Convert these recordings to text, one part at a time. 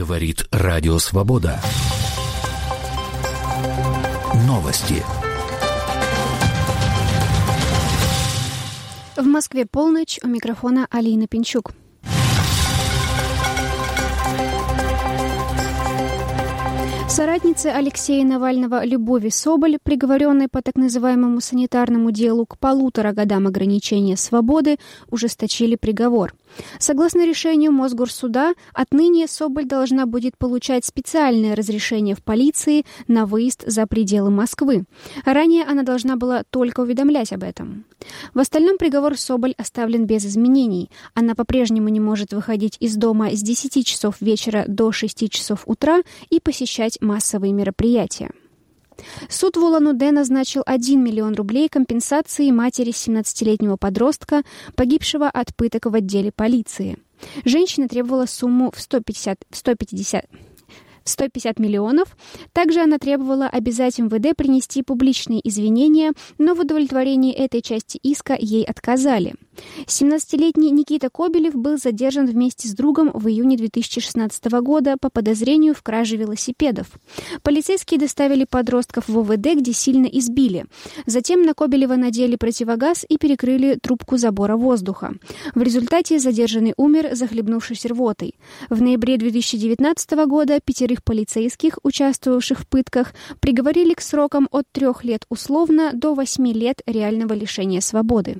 Говорит Радио Свобода. Новости. В Москве полночь. У микрофона Алина Пинчук. Соратница Алексея Навального Любови Соболь, приговоренной по так называемому санитарному делу к 1,5 годам ограничения свободы, ужесточили приговор. Согласно решению Мосгорсуда, отныне Соболь должна будет получать специальное разрешение в полиции на выезд за пределы Москвы. Ранее она должна была только уведомлять об этом. В остальном приговор Соболь оставлен без изменений. Она по-прежнему не может выходить из дома с 10 часов вечера до 6 часов утра и посещать массовые мероприятия. Суд в Улан-Удэ назначил 1 миллион рублей компенсации матери 17-летнего подростка, погибшего от пыток в отделе полиции. Женщина требовала сумму в 150 миллионов. Также она требовала обязать МВД принести публичные извинения, но в удовлетворении этой части иска ей отказали. 17-летний Никита Кобелев был задержан вместе с другом в июне 2016 года по подозрению в краже велосипедов. Полицейские доставили подростков в ОВД, где сильно избили. Затем на Кобелева надели противогаз и перекрыли трубку забора воздуха. В результате задержанный умер, захлебнувшись рвотой. В ноябре 2019 года 5 полицейских, участвовавших в пытках, приговорили к срокам от 3 лет условно до 8 лет реального лишения свободы.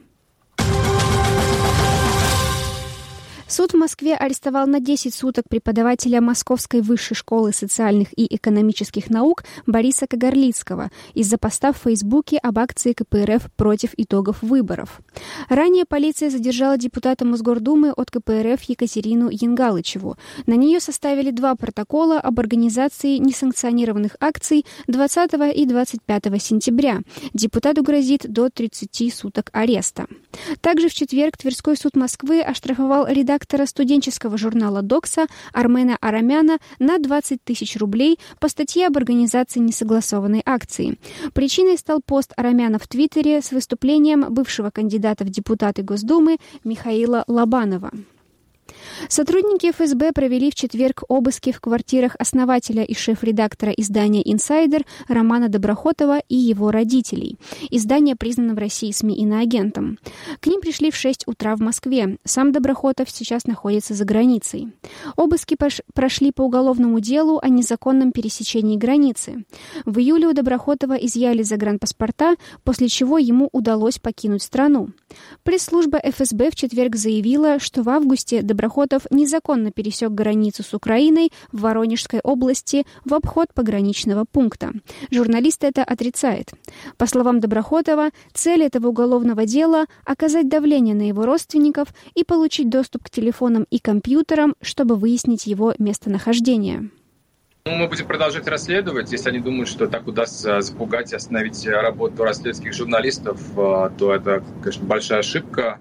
Суд в Москве арестовал на 10 суток преподавателя Московской высшей школы социальных и экономических наук Бориса Кагарлицкого из-за поста в Фейсбуке об акции КПРФ против итогов выборов. Ранее полиция задержала депутата Мосгордумы от КПРФ Екатерину Янгалычеву. На нее составили 2 протокола об организации несанкционированных акций 20 и 25 сентября. Депутату грозит до 30 суток ареста. Также в четверг Тверской суд Москвы оштрафовал редактора студенческого журнала «Докса» Армена Арамяна на 20 тысяч рублей по статье об организации несогласованной акции. Причиной стал пост Арамяна в Твиттере с выступлением бывшего кандидата в депутаты Госдумы Михаила Лобанова. Сотрудники ФСБ провели в четверг обыски в квартирах основателя и шеф-редактора издания «Инсайдер» Романа Доброхотова и его родителей. Издание признано в России СМИ иноагентом. К ним пришли в 6 утра в Москве. Сам Доброхотов сейчас находится за границей. Обыски прошли по уголовному делу о незаконном пересечении границы. В июле у Доброхотова изъяли загранпаспорта, после чего ему удалось покинуть страну. Пресс-служба ФСБ в четверг заявила, что в августе Доброхотов незаконно пересек границу с Украиной в Воронежской области в обход пограничного пункта. Журналист это отрицает. По словам Доброхотова, цель этого уголовного дела – оказать давление на его родственников и получить доступ к телефонам и компьютерам, чтобы выяснить его местонахождение. Мы будем продолжать расследовать. Если они думают, что так удастся запугать и остановить работу расследовательских журналистов, то это, конечно, большая ошибка.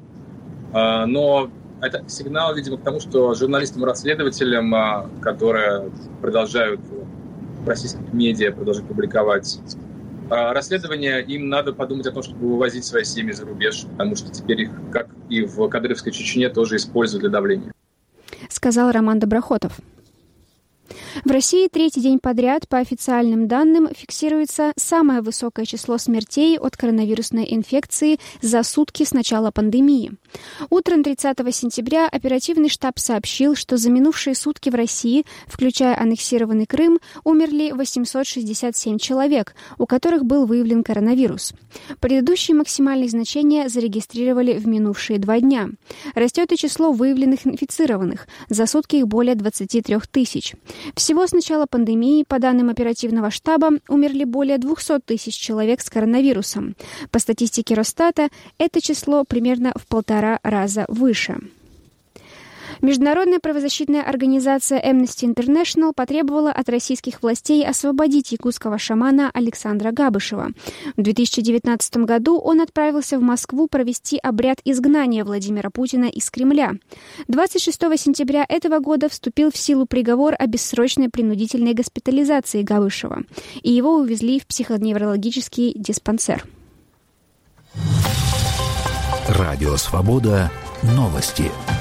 Но это сигнал, видимо, к тому, что журналистам-расследователям, которые продолжают в российских медиа продолжать публиковать расследования, им надо подумать о том, чтобы вывозить свои семьи за рубеж, потому что теперь их, как и в Кадыровской Чечне, тоже используют для давления. Сказал Роман Доброхотов. В России 3-й день подряд, по официальным данным, фиксируется самое высокое число смертей от коронавирусной инфекции за сутки с начала пандемии. Утром 30 сентября оперативный штаб сообщил, что за минувшие сутки в России, включая аннексированный Крым, умерли 867 человек, у которых был выявлен коронавирус. Предыдущие максимальные значения зарегистрировали в минувшие 2 дня. Растет и число выявленных инфицированных. За сутки их более 23 тысяч. Всего с начала пандемии, по данным оперативного штаба, умерли более 200 тысяч человек с коронавирусом. По статистике Росстата, это число примерно в 1,5 раза выше. Международная правозащитная организация Amnesty International потребовала от российских властей освободить якутского шамана Александра Габышева. В 2019 году он отправился в Москву провести обряд изгнания Владимира Путина из Кремля. 26 сентября этого года вступил в силу приговор о бессрочной принудительной госпитализации Габышева, и его увезли в психоневрологический диспансер. Радио «Свобода». Новости.